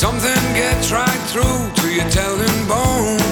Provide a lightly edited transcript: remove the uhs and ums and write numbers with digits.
Something gets right through to your telling bone.